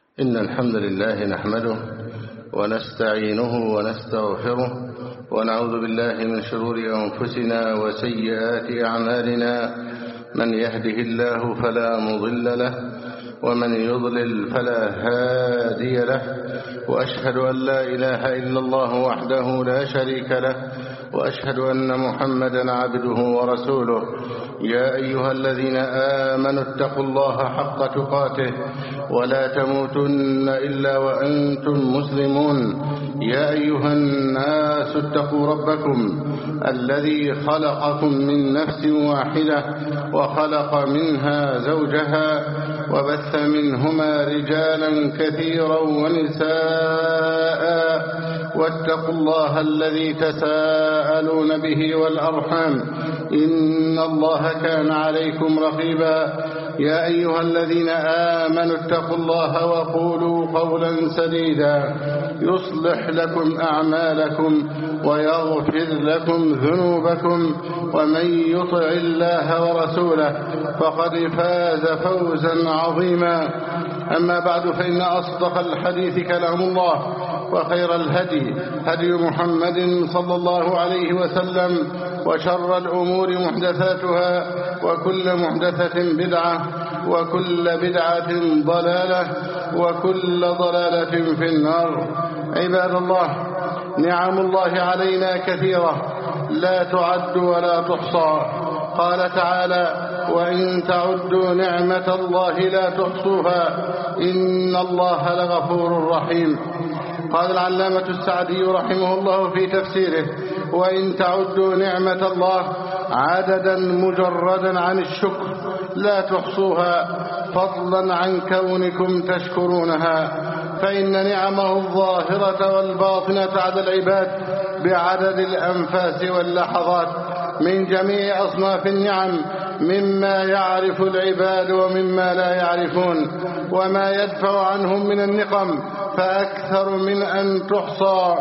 إن الحمد لله نحمده ونستعينه ونستغفره ونعوذ بالله من شرور أنفسنا وسيئات أعمالنا. من يهده الله فلا مضل له ومن يضلل فلا هادي له، وأشهد أن لا إله إلا الله وحده لا شريك له، وأشهد أن محمدا عبده ورسوله. يا أيها الذين آمنوا اتقوا الله حق تقاته ولا تموتن إلا وأنتم مسلمون. يا أيها الناس اتقوا ربكم الذي خلقكم من نفس واحدة وخلق منها زوجها وبث منهما رجالا كثيرا ونساء، واتقوا الله الذي تساءلون به والأرحام إن الله كان عليكم رقيبا. يا أيها الذين آمنوا اتقوا الله وقولوا قولا سديدا يصلح لكم أعمالكم ويغفر لكم ذنوبكم، ومن يطع الله ورسوله فقد فاز فوزا عظيما. أما بعد، فإن أصدق الحديث كلام الله، وخير الهدي هدي محمد صلى الله عليه وسلم، وشر الأمور محدثاتها، وكل محدثة بدعة، وكل بدعة ضلالة، وكل ضلالة في النار. عباد الله، نعم الله علينا كثيرة لا تعد ولا تحصى. قال تعالى: وإن تعدوا نعمة الله لا تحصوها إن الله لغفور رحيم. قال العلامة السعدي رحمه الله في تفسيره: وإن تعدوا نعمة الله عددا مجردا عن الشكر لا تحصوها، فضلا عن كونكم تشكرونها، فإن نعمه الظاهرة والباطنة على العباد بعدد الأنفاس واللحظات من جميع أصناف النعم، مما يعرف العباد ومما لا يعرفون، وما يدفع عنهم من النقم فأكثر من أن تحصى.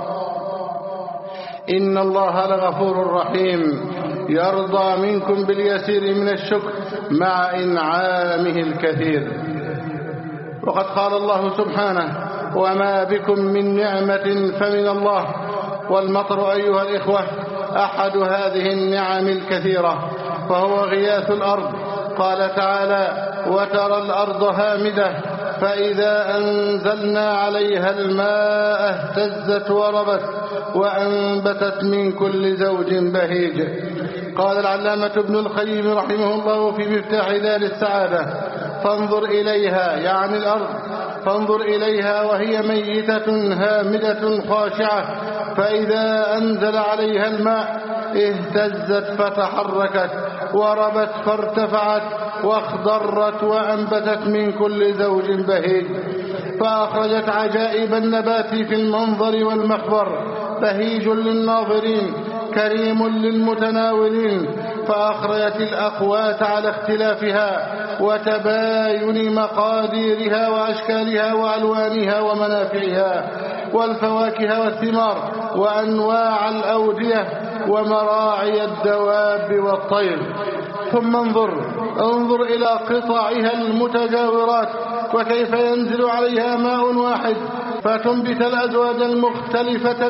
إن الله لغفور رحيم، يرضى منكم باليسير من الشكر مع إنعامه الكثير. وقد قال الله سبحانه: وما بكم من نعمة فمن الله. والمطر أيها الإخوة أحد هذه النعم الكثيرة، فهو غياث الأرض. قال تعالى: وترى الأرض هامدة فإذا أنزلنا عليها الماء اهتزت وربت وأنبتت من كل زوج بهيج. قال العلامة ابن القيم رحمه الله في مفتاح دار السعادة: فانظر إليها، يعني الأرض، فانظر إليها وهي ميتة هامدة خاشعة، فإذا أنزل عليها الماء اهتزت فتحركت، وربت فارتفعت، واخضرت، وأنبتت من كل زوج بهيج، فأخرجت عجائب النبات في المنظر والمخبر، بهيج للناظرين كريم للمتناولين، فأخرجت الأقوات على اختلافها وتباين مقاديرها وأشكالها وألوانها ومنافعها، والفواكه والثمار، وأنواع الأودية، ومراعي الدواب والطير. ثم انظر إلى قطعها المتجاورات، وكيف ينزل عليها ماء واحد فتنبت الأزواج المختلفة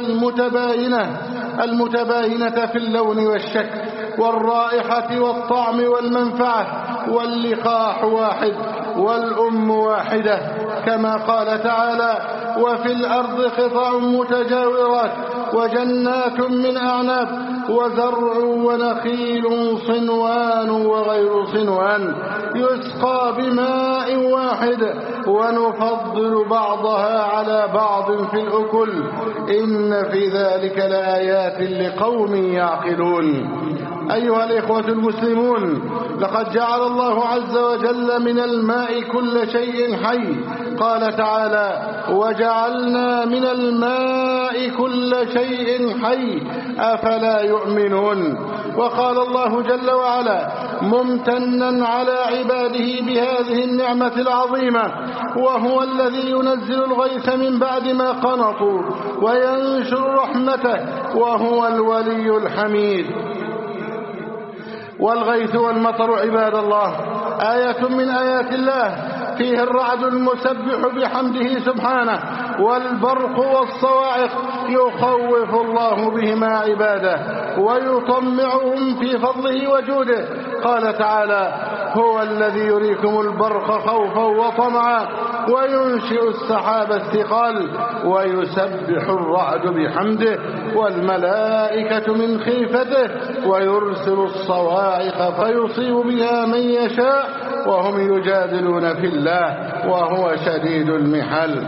المتباينة في اللون والشكل والرائحة والطعم والمنفعة، واللقاح واحد والأم واحدة، كما قال تعالى: وفي الأرض قطع متجاورات وجنات من أعناب وزرع ونخيل صنوان وغير صنوان يسقى بماء واحد ونفضل بعضها على بعض في الأكل إن في ذلك لآيات لقوم يعقلون. أيها الإخوة المسلمون، لقد جعل الله عز وجل من الماء كل شيء حي. قال تعالى: وجعلنا من الماء كل شيء حي أفلا يؤمنون. وقال الله جل وعلا ممتنا على عباده بهذه النعمة العظيمة: وهو الذي ينزل الغيث من بعد ما قنطوا وينشر رحمته وهو الولي الحميد. والغيث والمطر عباد الله آية من آيات الله فيه الرعد المسبح بحمده سبحانه والبرق والصواعق يخوف الله بهما عباده ويطمعهم في فضله وجوده. قال تعالى: هو الذي يريكم البرق خوفا وطمعا وينشئ السحاب الثقال ويسبح الرعد بحمده والملائكة من خيفته ويرسل الصواعق فيصيب بها من يشاء وهم يجادلون في الله وهو شديد المحال.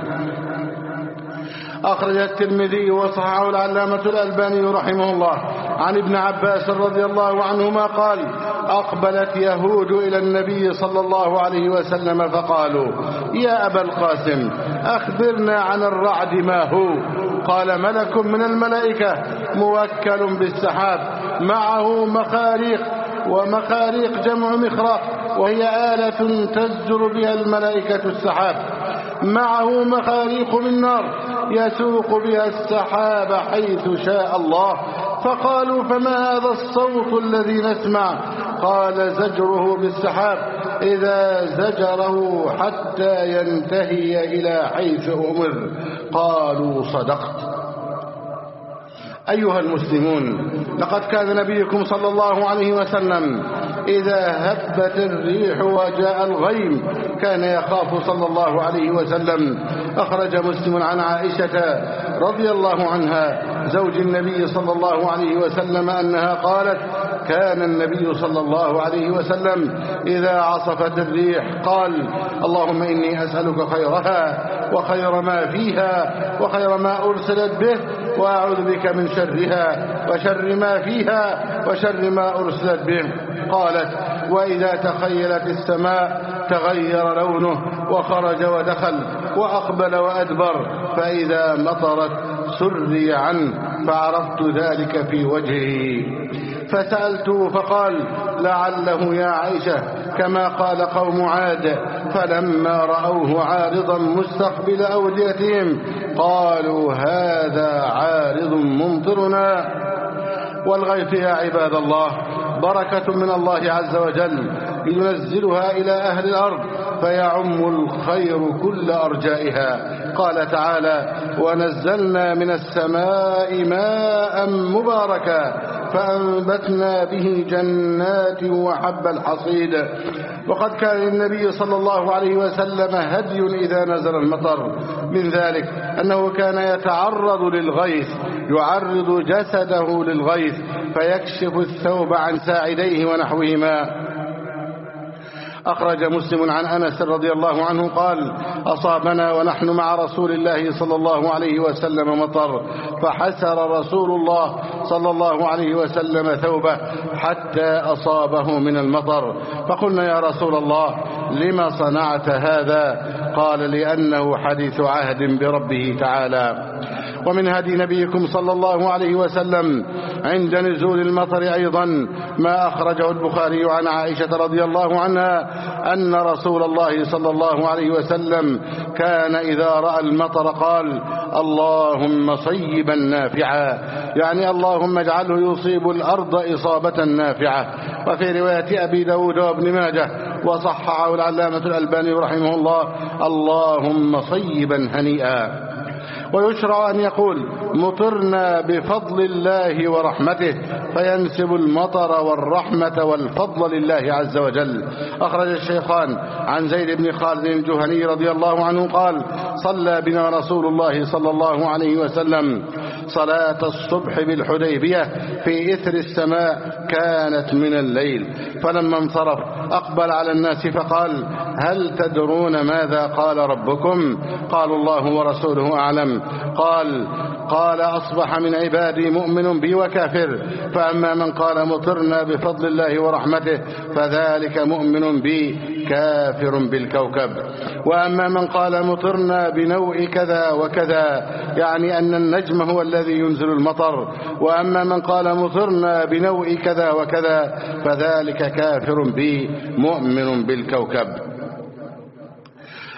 أخرج الترمذي وصححه العلامة الألباني رحمه الله عن ابن عباس رضي الله عنهما قال: أقبلت يهود إلى النبي صلى الله عليه وسلم فقالوا: يا أبا القاسم أخبرنا عن الرعد ما هو؟ قال: ملك من الملائكة موكل بالسحاب معه مخاريق، ومخاريق جمع مخراق وهي آلة تزجر بها الملائكة السحاب، معه مخاريق من نار يسوق بها السحاب حيث شاء الله. فقالوا: فما هذا الصوت الذي نسمع؟ قال: زجره بالسحاب إذا زجره حتى ينتهي إلى حيث أمر. قالوا: صدقت. أيها المسلمون، لقد كان نبيكم صلى الله عليه وسلم إذا هبت الريح وجاء الغيم كان يخاف صلى الله عليه وسلم. أخرج مسلم عن عائشة رضي الله عنها زوج النبي صلى الله عليه وسلم أنها قالت: كان النبي صلى الله عليه وسلم إذا عصفت الريح قال: اللهم إني أسألك خيرها وخير ما فيها وخير ما أرسلت به، وأعوذ بك من شرها وشر ما فيها وشر ما أرسلت به. قالت: وإذا تخيلت السماء تغير لونه وخرج ودخل وأقبل وأدبر، فإذا مطرت سري عنه فعرفت ذلك في وجهه. فسألته فقال: لعله يا عائشة كما قال قوم عاد، فلما رأوه عارضا مستقبل أوديتهم قالوا: هذا عارض ممطرنا. والغيث يا عباد الله بركة من الله عز وجل ينزلها إلى أهل الأرض فيعم الخير كل أرجائها. قال تعالى: ونزلنا من السماء ماء مباركا فأنبتنا به جنات وحب الحصيد. وقد كان للنبي صلى الله عليه وسلم هدي إذا نزل المطر، من ذلك أنه كان يتعرض للغيث، يعرض جسده للغيث فيكشف الثوب عن ساعديه ونحوهما. أخرج مسلم عن أنس رضي الله عنه قال: أصابنا ونحن مع رسول الله صلى الله عليه وسلم مطر، فحسر رسول الله صلى الله عليه وسلم ثوبه حتى أصابه من المطر، فقلنا: يا رسول الله لما صنعت هذا؟ قال: لأنه حديث عهد بربه تعالى. ومن هدي نبيكم صلى الله عليه وسلم عند نزول المطر أيضا ما أخرجه البخاري عن عائشة رضي الله عنها أن رسول الله صلى الله عليه وسلم كان إذا رأى المطر قال: اللهم صيبا نافعا، يعني اللهم اجعله يصيب الأرض إصابة نافعة. وفي رواية أبي داود وابن ماجه وصححه العلامة الألباني رحمه الله: اللهم صيبا هنيئا. ويشرع أن يقول: مطرنا بفضل الله ورحمته، فينسب المطر والرحمة والفضل لله عز وجل. أخرج الشيخان عن زيد بن خالد الجهني رضي الله عنه قال: صلى بنا رسول الله صلى الله عليه وسلم صلاة الصبح بالحديبية في إثر السماء كانت من الليل، فلما انصرف أقبل على الناس فقال: هل تدرون ماذا قال ربكم؟ قالوا: الله ورسوله أعلم. قال: أصبح من عبادي مؤمن بي وكافر، فأما من قال مطرنا بفضل الله ورحمته فذلك مؤمن بي كافر بالكوكب، وأما من قال مطرنا بنوء كذا وكذا، يعني أن النجم هو الذي ينزل المطر، وأما من قال مطرنا بنوء كذا وكذا فذلك كافر بي مؤمن بالكوكب.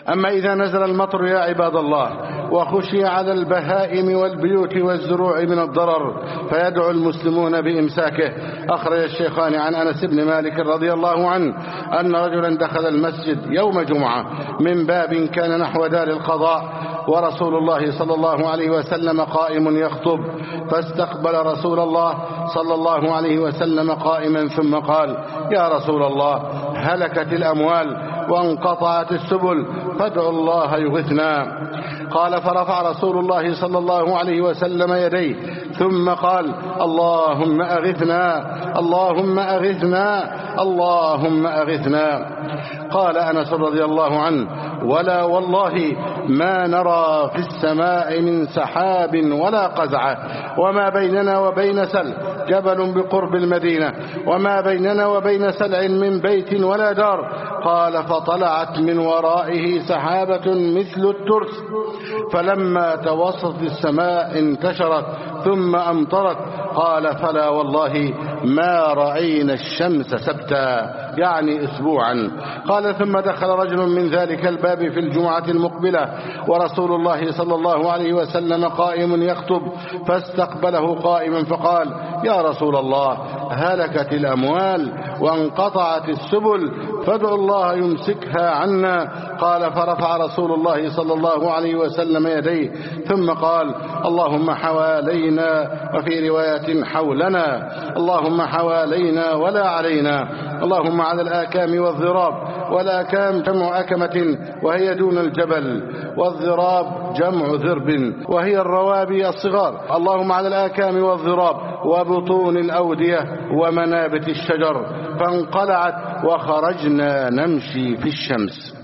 أما إذا نزل المطر يا عباد الله وخشي على البهائم والبيوت والزروع من الضرر فيدعو المسلمون بإمساكه. أخرج الشيخان عن أنس بن مالك رضي الله عنه أن رجلا دخل المسجد يوم جمعة من باب كان نحو دار القضاء ورسول الله صلى الله عليه وسلم قائم يخطب، فاستقبل رسول الله صلى الله عليه وسلم قائما ثم قال: يا رسول الله، هلكت الأموال وانقطعت السبل فادعوا الله يغثنا. قال: فرفع رسول الله صلى الله عليه وسلم يديه ثم قال: اللهم أغثنا، اللهم أغثنا، اللهم أغثنا. قال أنس رضي الله عنه: ولا والله ما نرى في السماء من سحاب ولا قزعة، وما بيننا وبين سلع جبل بقرب المدينة، وما بيننا وبين سلع من بيت ولا دار. قال: فطلعت من ورائه سحابة مثل الترس، فلما توسطت السماء انتشرت ثم أمطرت. قال: فلا والله ما رأينا الشمس سبتا، يعني أسبوعا. قال: ثم دخل رجل من ذلك الباب في الجمعة المقبلة ورسول الله صلى الله عليه وسلم قائم يخطب، فاستقبله قائما فقال: يا رسول الله، هلكت الأموال وانقطعت السبل فادعوا الله يمسكها عنا. قال: فرفع رسول الله صلى الله عليه وسلم يديه ثم قال: اللهم حوالينا، وفي رواية حولنا، اللهم حوالينا ولا علينا، اللهم على الآكام والضراب. والآكام جمع أكمة وهي دون الجبل، والضراب جمع ذرب وهي الروابي الصغار. اللهم على الآكام والضراب وبطون الأودية ومنابت الشجر. فانقلعت وخرجنا نمشي في الشمس.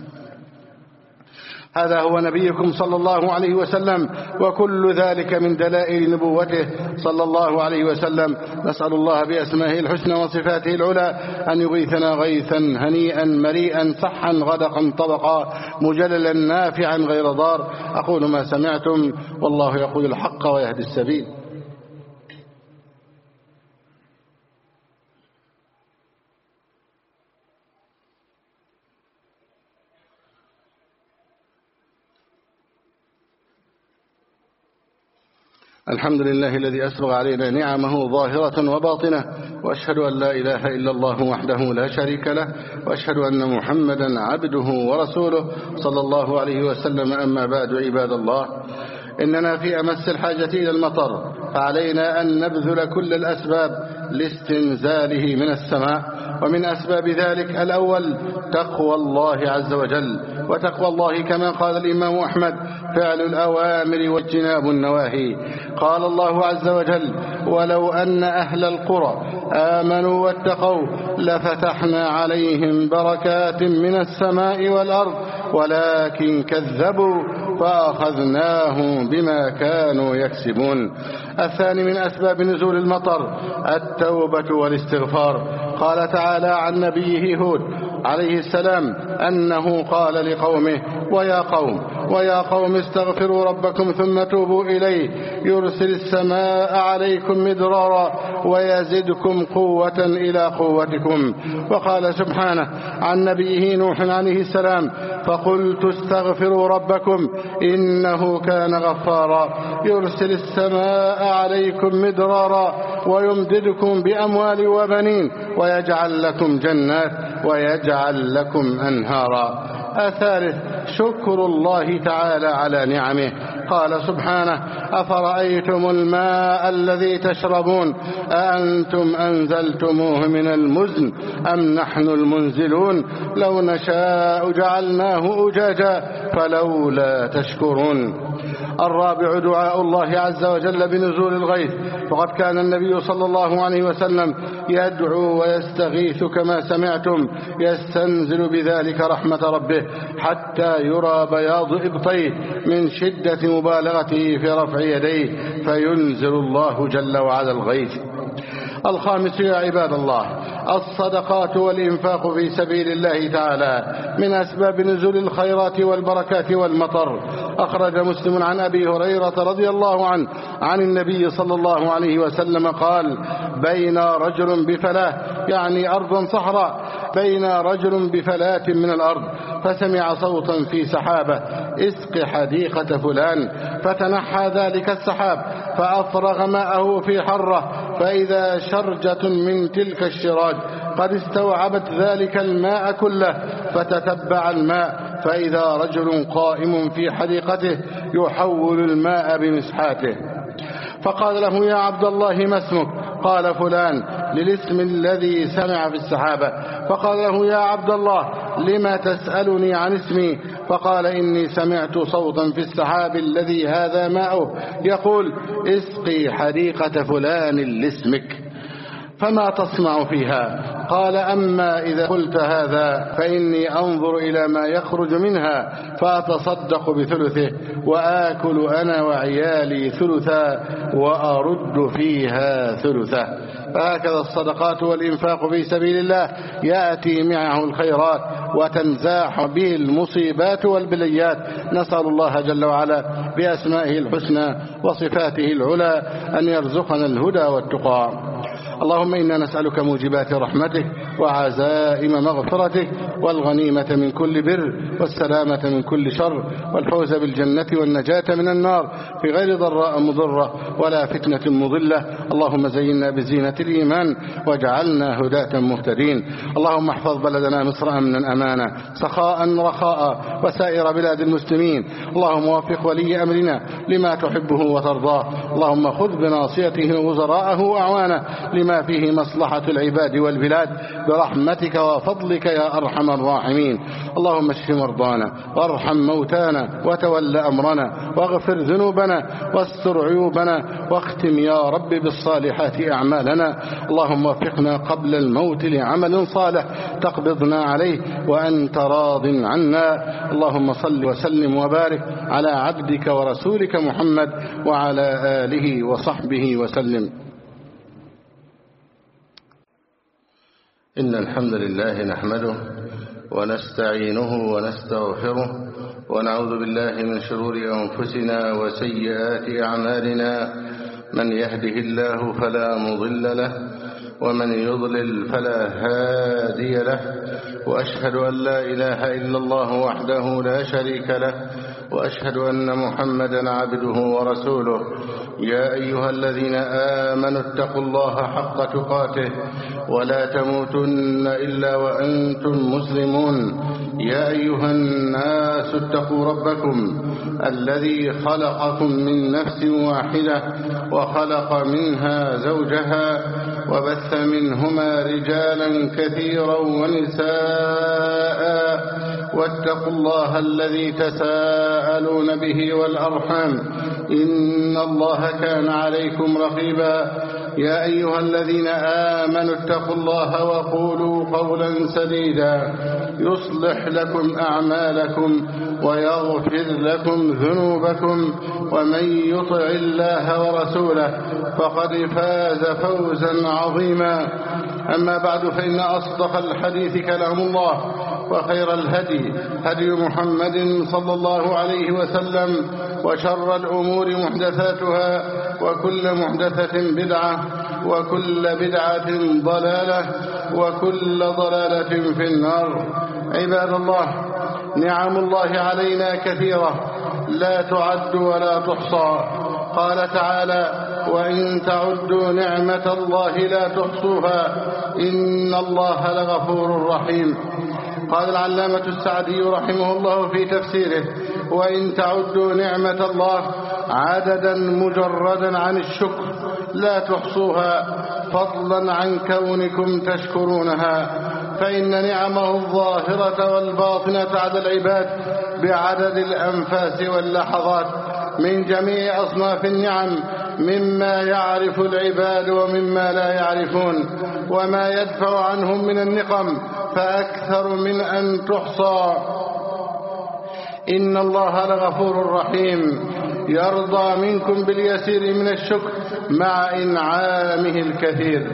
هذا هو نبيكم صلى الله عليه وسلم، وكل ذلك من دلائل نبوته صلى الله عليه وسلم. نسأل الله بأسمائه الحسنى وصفاته العلى أن يغيثنا غيثا هنيئا مريئا صحا غدقا طبقا مجللا نافعا غير ضار. أقول ما سمعتم، والله يقول الحق ويهدي السبيل. الحمد لله الذي أسبغ علينا نعمه ظاهرة وباطنة، وأشهد أن لا إله إلا الله وحده لا شريك له، وأشهد أن محمدا عبده ورسوله صلى الله عليه وسلم. أما بعد، عباد الله، إننا في أمس الحاجة إلى المطر، فعلينا أن نبذل كل الأسباب لاستنزاله من السماء. ومن أسباب ذلك الأول تقوى الله عز وجل، وتقوى الله كما قال الإمام أحمد: فعل الأوامر واجتناب النواهي. قال الله عز وجل: ولو أن أهل القرى آمنوا واتقوا لفتحنا عليهم بركات من السماء والأرض ولكن كذبوا فأخذناهم بما كانوا يكسبون. الثاني من أسباب نزول المطر التوبة والاستغفار. قال تعالى عن نبيه هود عليه السلام أنه قال لقومه: ويا قوم استغفروا ربكم ثم توبوا إليه يرسل السماء عليكم مدرارا ويزدكم قوة إلى قوتكم. وقال سبحانه عن نبيه نوح عليه السلام: فقلت استغفروا ربكم إنه كان غفارا يرسل السماء عليكم مدرارا ويمددكم بأموال وبنين ويجعل لكم جنات ويجعل لكم أنهارا. الثالث شكر الله تعالى على نعمه. قال سبحانه: أفرأيتم الماء الذي تشربون أأنتم أنزلتموه من المزن أم نحن المنزلون لو نشاء جعلناه أجاجا فلولا تشكرون. الرابع دعاء الله عز وجل بنزول الغيث، وقد كان النبي صلى الله عليه وسلم يدعو ويستغيث كما سمعتم، يستنزل بذلك رحمة ربه حتى يرى بياض إبطيه من شدة مبالغته في رفع يديه فينزل الله جل وعلا الغيث. الخامس يا عباد الله الصدقات والإنفاق في سبيل الله تعالى من أسباب نزول الخيرات والبركات والمطر. أخرج مسلم عن أبي هريرة رضي الله عنه عن النبي صلى الله عليه وسلم قال: بين رجل بفلاة، يعني أرضا صحراء، بين رجل بفلاة من الأرض فسمع صوتا في سحابة: اسق حديقة فلان. فتنحى ذلك السحاب فأفرغ ماءه في حرة، فإذا شرجة من تلك الشراج قد استوعبت ذلك الماء كله، فتتبع الماء فإذا رجل قائم في حديقته يحول الماء بمسحاته، فقال له: يا عبد الله ما اسمك؟ قال: فلان، للاسم الذي سمع في السحابة. فقال له: يا عبد الله لما تسألني عن اسمي؟ فقال: إني سمعت صوتا في السحاب الذي هذا ماؤه يقول: اسقي حديقة فلان لاسمك، فما تصنع فيها؟ قال: أما إذا قلت هذا فإني أنظر إلى ما يخرج منها فأتصدق بثلثه، وآكل أنا وعيالي ثلثا، وأرد فيها ثلثا. فهكذا الصدقات والإنفاق في سبيل الله يأتي معه الخيرات وتنزاح به المصيبات والبليات. نسأل الله جل وعلا بأسمائه الحسنى وصفاته العلى أن يرزقنا الهدى والتقى. اللهم إنا نسألك موجبات رحمتك وعزائم مغفرتك والغنيمة من كل بر والسلامة من كل شر والفوز بالجنة والنجاة من النار في غير ضراء مضرة ولا فتنة مضلة. اللهم زينا بزينة الإيمان واجعلنا هداة مهتدين. اللهم احفظ بلدنا مصر أمنا أمانا سخاء رخاء وسائر بلاد المسلمين. اللهم وفق ولي أمرنا لما تحبه وترضاه. اللهم خذ بناصيته وزراءه وأعوانه لما فيه مصلحة العباد والبلاد برحمتك وفضلك يا أرحم الراحمين. اللهم اشف مرضانا وارحم موتانا وتول أمرنا واغفر ذنوبنا واستر عيوبنا واختم يا رب بالصالحات أعمالنا. اللهم وفقنا قبل الموت لعمل صالح تقبضنا عليه وأنت راض عنا. اللهم صل وسلم وبارك على عبدك ورسولك محمد وعلى آله وصحبه وسلم. إن الحمد لله نحمده ونستعينه ونستغفره ونعوذ بالله من شرور أنفسنا وسيئات أعمالنا. من يهده الله فلا مضل له ومن يضلل فلا هادي له، وأشهد أن لا إله إلا الله وحده لا شريك له، وأشهد أن محمدا عبده ورسوله. يا أيها الذين آمنوا اتقوا الله حق تقاته ولا تموتن إلا وأنتم مسلمون. يا أيها الناس اتقوا ربكم الذي خلقكم من نفس واحدة وخلق منها زوجها وبث منهما رجالا كثيرا ونساء، واتقوا الله الذي تساءلون به والأرحام إن الله كان عليكم رقيبا. يا أيها الذين آمنوا اتقوا الله وقولوا قولا سديدا يصلح لكم أعمالكم ويغفر لكم ذنوبكم، ومن يطع الله ورسوله فقد فاز فوزا عظيما. أما بعد، فإن أصدق الحديث كلام الله، وخير الهدي هدي محمد صلى الله عليه وسلم، وشر الأمور محدثاتها، وكل محدثة بدعة، وكل بدعة ضلالة، وكل ضلالة في النار. عباد الله، نعم الله علينا كثيرة لا تعد ولا تحصى. قال تعالى: وإن تعدوا نعمة الله لا تحصوها إن الله لغفور رحيم. قال العلامة السعدي رحمه الله في تفسيره: وإن تعدوا نعمة الله عددا مجردا عن الشكر لا تحصوها، فضلا عن كونكم تشكرونها، فإن نعمه الظاهرة والباطنة على العباد بعدد الأنفاس واللحظات من جميع أصناف النعم، مما يعرف العباد ومما لا يعرفون، وما يدفع عنهم من النقم فأكثر من أن تحصى. إن الله لغفور رحيم، يرضى منكم باليسير من الشكر مع إنعامه الكثير.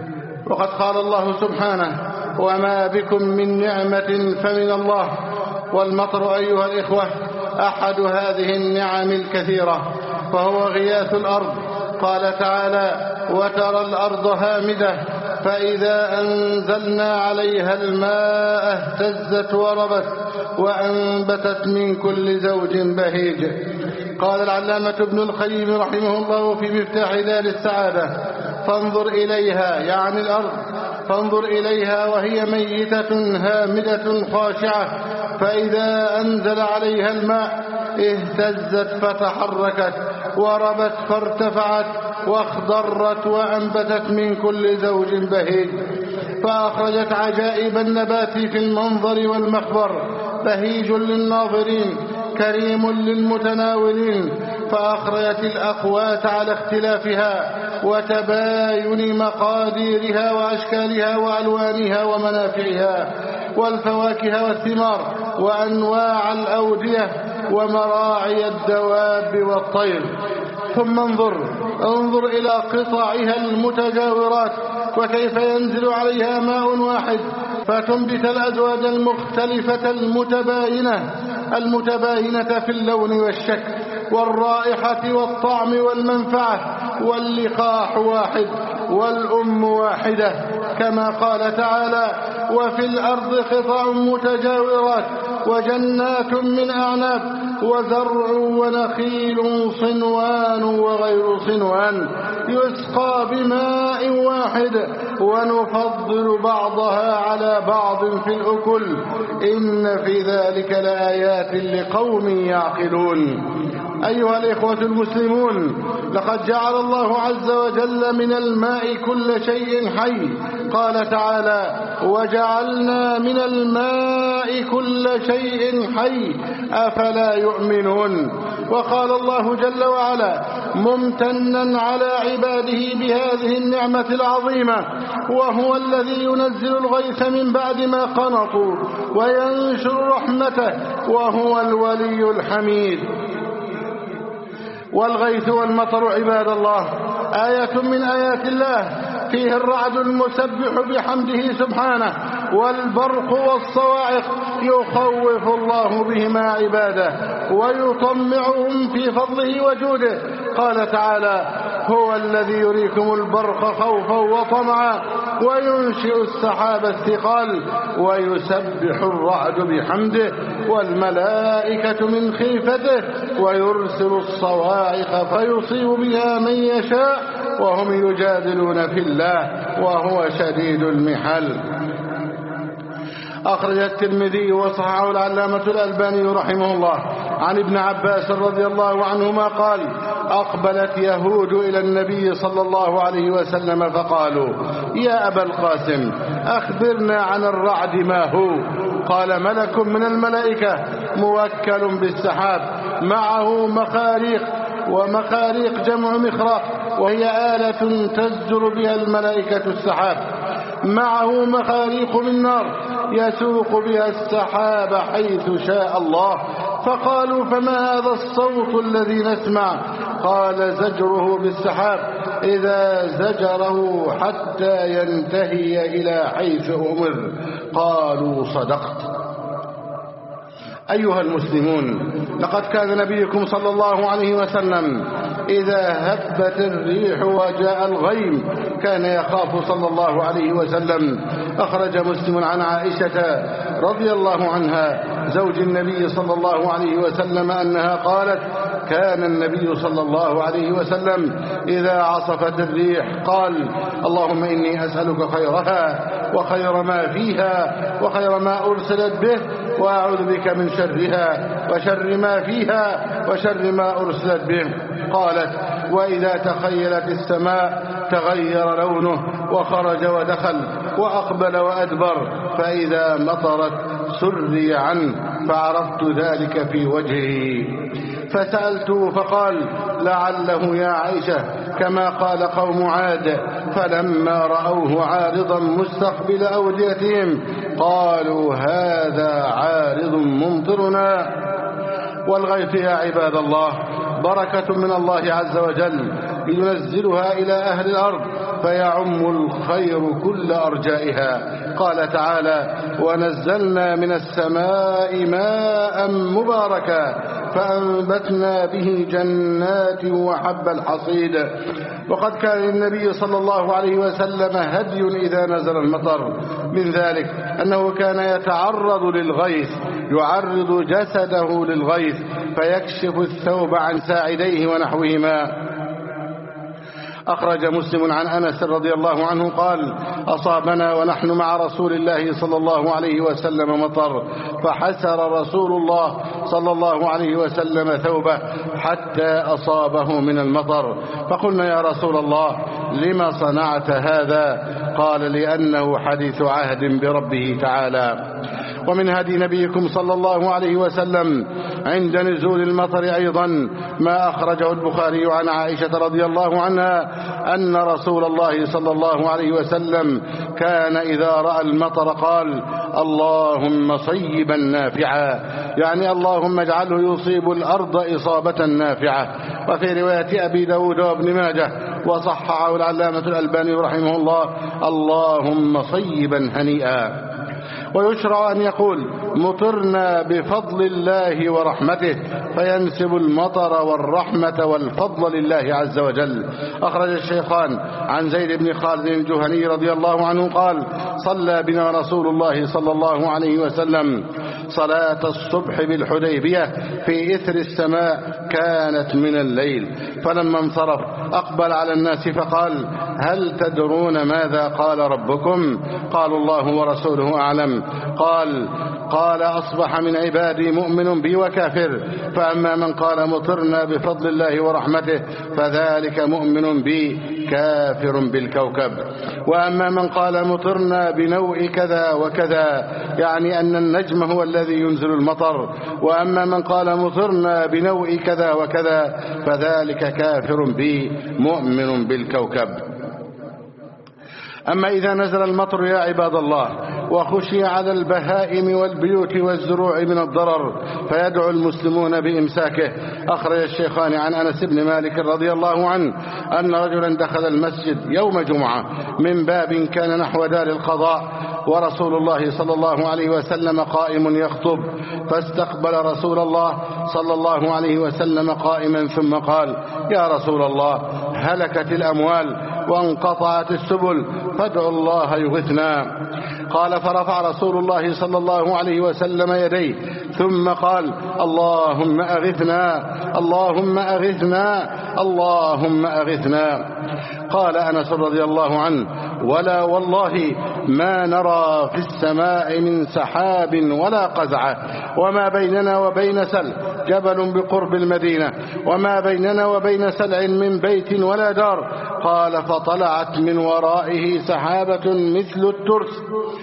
وقد قال الله سبحانه: وما بكم من نعمة فمن الله، والمطر أيها الإخوة أحد هذه النعم الكثيرة، فهو غياث الأرض. قال تعالى: وترى الأرض هامدة فإذا أنزلنا عليها الماء اهتزت وربت وأنبتت من كل زوج بهيج. قال العلامة ابن القيم رحمه الله في مفتاح دار السعادة: فانظر إليها، يعني الأرض، فانظر إليها وهي ميتة هامدة خاشعة، فإذا أنزل عليها الماء اهتزت فتحركت وربت فارتفعت واخضرت وأنبتت من كل زوج بهيج، فأخرجت عجائب النبات في المنظر والمخبر، بهيج للناظرين كريم للمتناولين، فأخرجت الأقوات على اختلافها وتباين مقاديرها وأشكالها وألوانها ومنافعها، والفواكه والثمار وأنواع الأودية ومراعي الدواب والطير. ثم انظر إلى قطعها المتجاورات وكيف ينزل عليها ماء واحد فتنبت الأزواج المختلفة المتباينة في اللون والشكل والرائحة والطعم والمنفعة، واللقاح واحد والأم واحدة، كما قال تعالى: وفي الأرض قطع متجاورات وجنات من أعناب وزرع ونخيل صنوان وغير صنوان يسقى بماء واحد ونفضل بعضها على بعض في الأكل إن في ذلك لآيات لقوم يعقلون. أيها الإخوة المسلمون، لقد جعل الله عز وجل من الماء كل شيء حي. قال تعالى: وجعلنا من الماء كل شيء حي أفلا يؤمنون. وقال الله جل وعلا ممتنا على عباده بهذه النعمة العظيمة: وهو الذي ينزل الغيث من بعد ما قنطوا وينشر رحمته وهو الولي الحميد. والغيث والمطر عباد الله آية من آيات الله، فيه الرعد المسبح بحمده سبحانه والبرق والصواعق يخوف الله بهما عباده ويطمعهم في فضله وجوده. قال تعالى: هو الذي يريكم البرق خوفا وطمعا وينشئ السحاب الثقال ويسبح الرعد بحمده والملائكة من خيفته ويرسل الصواعق فيصيب بها من يشاء وهم يجادلون في الله وهو شديد المحال. أخرج الترمذي وصححه العلامة الألباني رحمه الله عن ابن عباس رضي الله عنهما قال: أقبلت يهود إلى النبي صلى الله عليه وسلم فقالوا: يا أبا القاسم أخبرنا عن الرعد ما هو؟ قال: ملك من الملائكة موكل بالسحاب معه مخاريق، ومخاريق جمع مخراق وهي آلة تزجر بها الملائكة السحاب، معه مخاريق من نار يسوق بها السحاب حيث شاء الله. فقالوا: فما هذا الصوت الذي نسمع؟ قال: زجره بالسحاب إذا زجره حتى ينتهي إلى حيث أمر. قالوا: صدقت. أيها المسلمون، لقد كان نبيكم صلى الله عليه وسلم إذا هبت الريح وجاء الغيم كان يخاف صلى الله عليه وسلم. أخرج مسلم عن عائشة رضي الله عنها زوج النبي صلى الله عليه وسلم أنها قالت: كان النبي صلى الله عليه وسلم إذا عصفت الريح قال: اللهم إني أسألك خيرها وخير ما فيها وخير ما أرسلت به، وأعوذ بك من شرها وشر ما فيها وشر ما أرسلت به. قالت: وإذا تخيلت السماء تغير لونه وخرج ودخل وأقبل وأدبر، فإذا مطرت سري عنه فعرفت ذلك في وجهه. فسألته فقال: لعله يا عائشة كما قال قوم عاد، فلما رأوه عارضا مستقبل أوديتهم قالوا: هذا عارض ممطرنا. والغيث يا عباد الله بركة من الله عز وجل ينزلها إلى أهل الأرض فيعم الخير كل أرجائها. قال تعالى: ونزلنا من السماء ماء مباركا فأنبتنا به جنات وحب الحصيد. وقد كان للنبي صلى الله عليه وسلم هدي إذا نزل المطر، من ذلك أنه كان يتعرض للغيث، يعرض جسده للغيث فيكشف الثوب عن ساعديه ونحوهما. أخرج مسلم عن أنس رضي الله عنه قال: أصابنا ونحن مع رسول الله صلى الله عليه وسلم مطر، فحسر رسول الله صلى الله عليه وسلم ثوبه حتى أصابه من المطر، فقلنا: يا رسول الله لما صنعت هذا؟ قال: لأنه حديث عهد بربه تعالى. ومن هدي نبيكم صلى الله عليه وسلم عند نزول المطر أيضا ما أخرجه البخاري عن عائشة رضي الله عنها أن رسول الله صلى الله عليه وسلم كان إذا رأى المطر قال: اللهم صيبا نافعا، يعني اللهم اجعله يصيب الأرض إصابة نافعة. وفي رواية أبي داود وابن ماجه وصححه العلامة الألباني رحمه الله: اللهم صيبا هنيئا. ويشرع أن يقول: مطرنا بفضل الله ورحمته، فينسب المطر والرحمة والفضل لله عز وجل. أخرج الشيخان عن زيد بن خالد الجهني رضي الله عنه قال: صلى بنا رسول الله صلى الله عليه وسلم صلاة الصبح بالحديبية في إثر السماء كانت من الليل، فلما انصرف أقبل على الناس فقال: هل تدرون ماذا قال ربكم؟ قالوا: الله ورسوله أعلم. قال: أصبح من عبادي مؤمن بي وكافر، فأما من قال مطرنا بفضل الله ورحمته فذلك مؤمن بي كافر بالكوكب، وأما من قال مطرنا بنوء كذا وكذا، يعني أن النجم هو الذي ينزل المطر، وأما من قال مطرنا بنوء كذا وكذا فذلك كافر بي مؤمن بالكوكب. أما إذا نزل المطر يا عباد الله وخشي على البهائم والبيوت والزروع من الضرر فيدعو المسلمون بإمساكه. أخرج الشيخان عن أنس بن مالك رضي الله عنه أن رجلا دخل المسجد يوم جمعة من باب كان نحو دار القضاء، ورسول الله صلى الله عليه وسلم قائم يخطب، فاستقبل رسول الله صلى الله عليه وسلم قائما ثم قال: يا رسول الله هلكت الأموال وانقطعت السبل فادعوا الله يغثنا. قال: فرفع رسول الله صلى الله عليه وسلم يديه ثم قال: اللهم أغثنا، اللهم أغثنا، اللهم أغثنا. قال أنس رضي الله عنه: ولا والله ما نرى في السماء من سحاب ولا قزعة، وما بيننا وبين سلع جبل بقرب المدينة، وما بيننا وبين سلع من بيت ولا دار. قال: فطلعت من ورائه سحابة مثل الترس،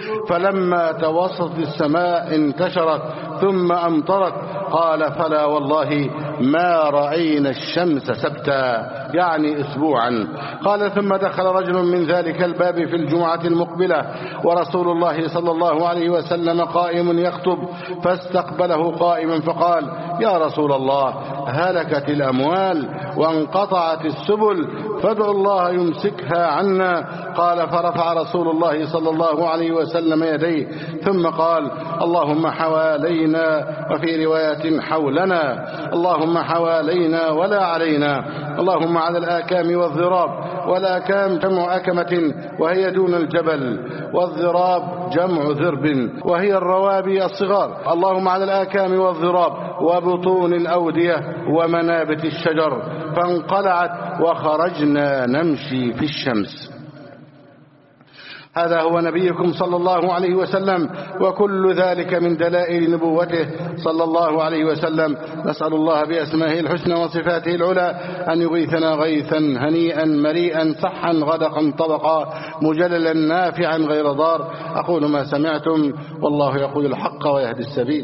فلما توسط السماء انتشرت ثم أمطرت. قال: فلا والله ما رأينا الشمس سبتا، يعني أسبوعا. قال: ثم دخل رجل من ذلك الباب في الجمعة المقبلة ورسول الله صلى الله عليه وسلم قائم يخطب، فاستقبله قائما فقال: يا رسول الله هلكت الأموال وانقطعت السبل فادعوا الله يمسكها عنا. قال: فرفع رسول الله صلى الله عليه وسلم يديه ثم قال: اللهم حوالينا، وفي رواية حولنا، اللهم حوالينا ولا علينا، اللهم على الآكام والضراب. والآكام جمع أكمة وهي دون الجبل، والضراب جمع ذرب وهي الروابي الصغار. اللهم على الآكام والضراب وبطون الأودية ومنابت الشجر. فانقلعت وخرجنا نمشي في الشمس. هذا هو نبيكم صلى الله عليه وسلم، وكل ذلك من دلائل نبوته صلى الله عليه وسلم. نسأل الله بأسمائه الحسنى وصفاته العلى أن يغيثنا غيثا هنيئا مريئا صحا غدقا طبقا مجللا نافعا غير ضار. أقول ما سمعتم، والله يقول الحق ويهدي السبيل.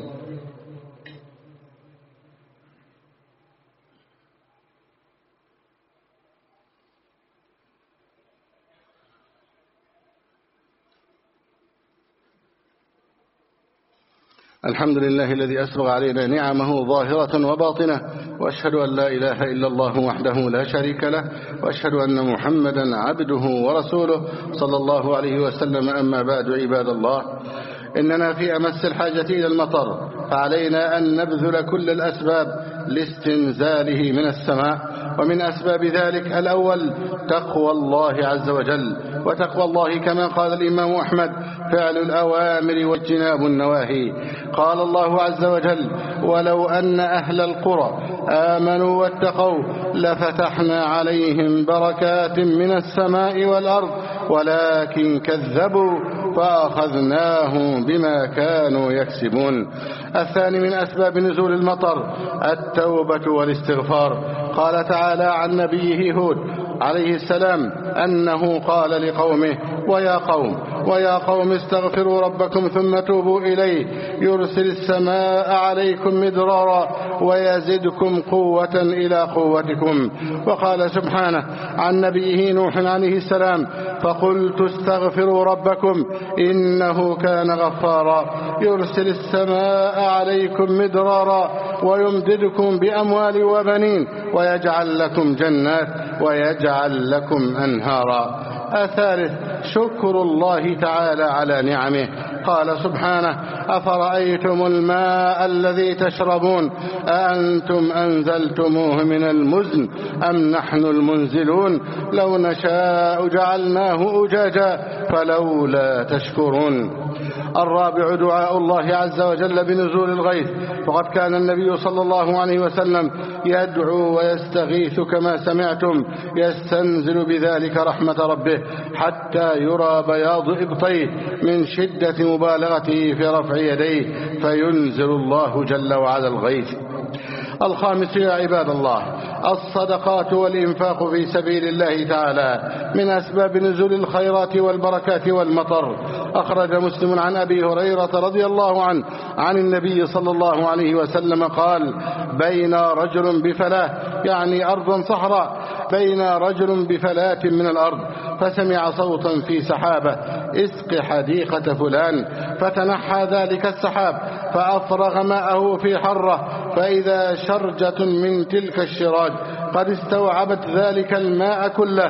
الحمد لله الذي أسبغ علينا نعمه ظاهرة وباطنة، وأشهد أن لا إله إلا الله وحده لا شريك له، وأشهد أن محمدا عبده ورسوله صلى الله عليه وسلم. أما بعد، عباد الله، إننا في أمس الحاجة إلى المطر، فعلينا أن نبذل كل الأسباب لاستنزاله من السماء. ومن أسباب ذلك الأول تقوى الله عز وجل، وتقوى الله كما قال الإمام أحمد: فعل الأوامر واجتناب النواهي. قال الله عز وجل: ولو أن أهل القرى آمنوا واتقوا لفتحنا عليهم بركات من السماء والأرض ولكن كذبوا فأخذناهم بما كانوا يكسبون. الثاني من أسباب نزول المطر التوبة والاستغفار. قال تعالى عن نبيه هود عليه السلام أنه قال لقومه: ويا قوم استغفروا ربكم ثم توبوا إليه يرسل السماء عليكم مدرارا ويزدكم قوة إلى قوتكم. وقال سبحانه عن نبيه نوح عليه السلام: فقلت استغفروا ربكم إنه كان غفارا يرسل السماء عليكم مدرارا ويمددكم بأموال وبنين ويجعل لكم جنات ويجعل لكم أنهارا. الثالث شكر الله تعالى على نعمه. قال سبحانه: أفرأيتم الماء الذي تشربون أأنتم أنزلتموه من المزن أم نحن المنزلون لو نشاء جعلناه أجاجا فلولا تشكرون. الرابع دعاء الله عز وجل بنزول الغيث، فقد كان النبي صلى الله عليه وسلم يدعو ويستغيث كما سمعتم، يستنزل بذلك رحمة ربه حتى يرى بياض إبطيه من شدة مبالغته في رفع يديه فينزل الله جل وعلا الغيث. الخامس يا عباد الله الصدقات والإنفاق في سبيل الله تعالى من أسباب نزول الخيرات والبركات والمطر. أخرج مسلم عن أبي هريرة رضي الله عنه عن النبي صلى الله عليه وسلم قال: بين رجل بفلاة، يعني أرضا صحراء، بين رجل بفلاة من الأرض فسمع صوتا في سحابة: اسق حديقة فلان. فتنحى ذلك السحاب فأفرغ ماءه في حرة، فإذا شرجة من تلك الشراج قد استوعبت ذلك الماء كله،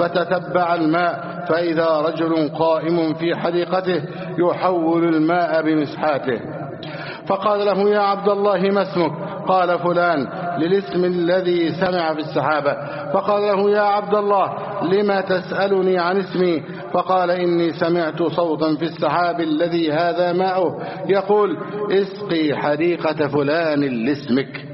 فتتبع الماء فإذا رجل قائم في حديقته يحول الماء بمسحاته، فقال له: يا عبد الله ما اسمك؟ قال: فلان، للاسم الذي سمع في السحابة. فقال له: يا عبد الله لما تسألني عن اسمي؟ فقال: إني سمعت صوتا في السحاب الذي هذا ماؤه يقول: اسقي حديقة فلان لاسمك،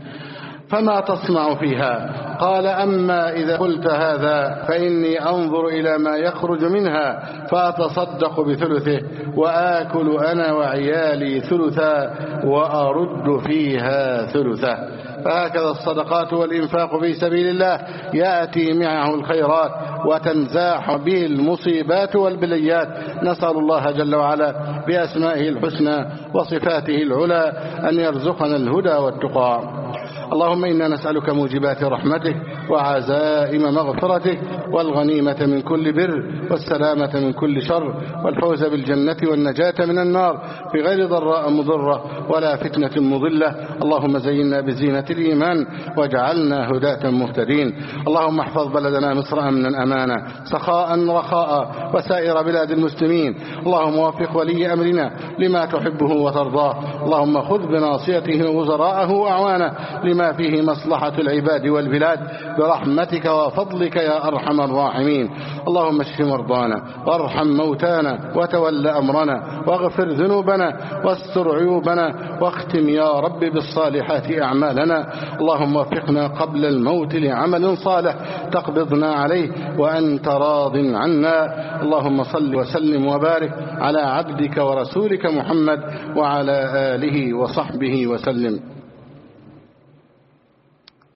فما تصنع فيها؟ قال: أما إذا قلت هذا فإني أنظر إلى ما يخرج منها فأتصدق بثلثه وآكل أنا وعيالي ثلثا وأرد فيها ثلثا. فهكذا الصدقات والإنفاق في سبيل الله يأتي معه الخيرات وتنزاح به المصيبات والبليات. نسأل الله جل وعلا بأسمائه الحسنى وصفاته العلى أن يرزقنا الهدى والتقى. اللهم إنا نسألك موجبات رحمتك وعزائم مغفرتك والغنيمة من كل بر والسلامة من كل شر والفوز بالجنة والنجاة من النار بغير ضراء مضرة ولا فتنة مضلة. اللهم زينا بزينة الإيمان واجعلنا هداة مهتدين. اللهم احفظ بلدنا مصر أمنا أمانا سخاء رخاء وسائر بلاد المسلمين. اللهم وفق ولي أمرنا لما تحبه وترضاه. اللهم خذ بناصيته وزراءه وأعوانه لما فيه مصلحة العباد والبلاد برحمتك وفضلك يا أرحم الراحمين. اللهم اشف مرضانا وارحم موتانا وتول أمرنا واغفر ذنوبنا واستر عيوبنا واختم يا رب بالصالحات أعمالنا. اللهم وفقنا قبل الموت لعمل صالح تقبضنا عليه وأنت راض عنا. اللهم صل وسلم وبارك على عبدك ورسولك محمد وعلى آله وصحبه وسلم.